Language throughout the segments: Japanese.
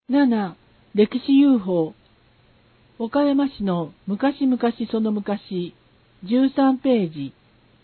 7. 歴史 UFO 岡山市の昔々その昔13ページ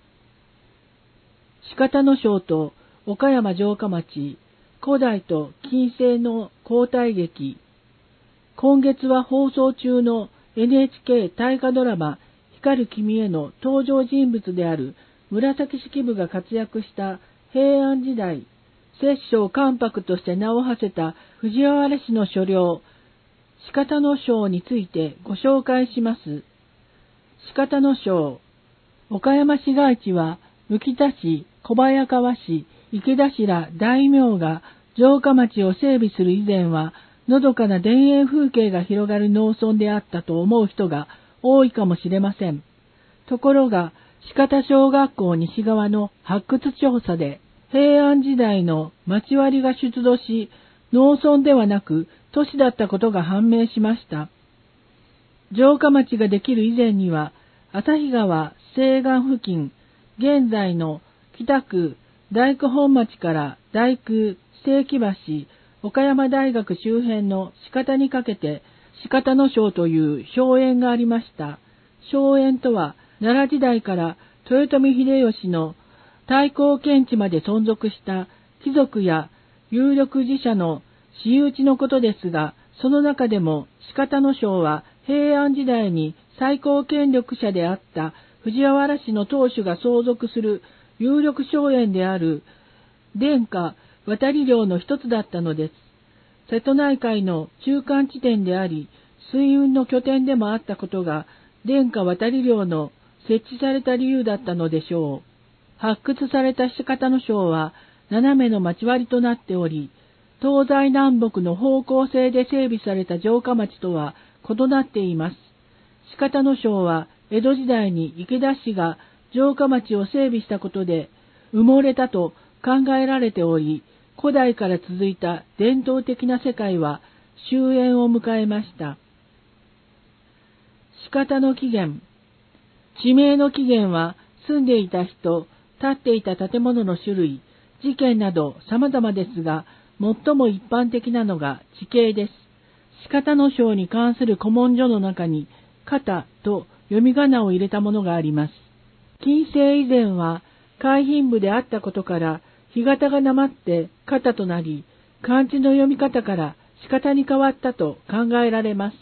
鹿田の庄と岡山城下町古代と近世の交代劇。今月は放送中の NHK 大河ドラマ光る君への登場人物である紫式部が活躍した平安時代摂政関白として名を馳せた藤原氏の所領鹿田の庄についてご紹介します。鹿田の庄、岡山市街地は浮田市、小早川市、池田市ら大名が城下町を整備する以前はのどかな田園風景が広がる農村であったと思う人が多いかもしれません。ところが鹿田小学校西側の発掘調査で平安時代の町割りが出土し、農村ではなく都市だったことが判明しました。城下町ができる以前には、旭川西岸付近、現在の北区大工本町から大工世紀橋、岡山大学周辺の鹿田にかけて、鹿田の庄という荘園がありました。荘園とは、奈良時代から豊臣秀吉の太閤検地まで存続した貴族や有力寺社の私有地のことですが、その中でも鹿田の庄は平安時代に最高権力者であった藤原氏の当主が相続する有力荘園である殿下渡り領の一つだったのです。瀬戸内海の中間地点であり、水運の拠点でもあったことが殿下渡り領の設置された理由だったのでしょう。発掘された鹿田の庄は斜めの町割りとなっており、東西南北の方向性で整備された城下町とは異なっています。鹿田の庄は江戸時代に池田氏が城下町を整備したことで埋もれたと考えられており、古代から続いた伝統的な世界は終焉を迎えました。鹿田の起源。地名の起源は住んでいた人、建っていた建物の種類、事件など様々ですが、最も一般的なのが地形です。鹿田の庄に関する古文書の中に、片と読み仮名を入れたものがあります。近世以前は海浜部であったことから、干潟がなまって片となり、漢字の読み方から鹿田に変わったと考えられます。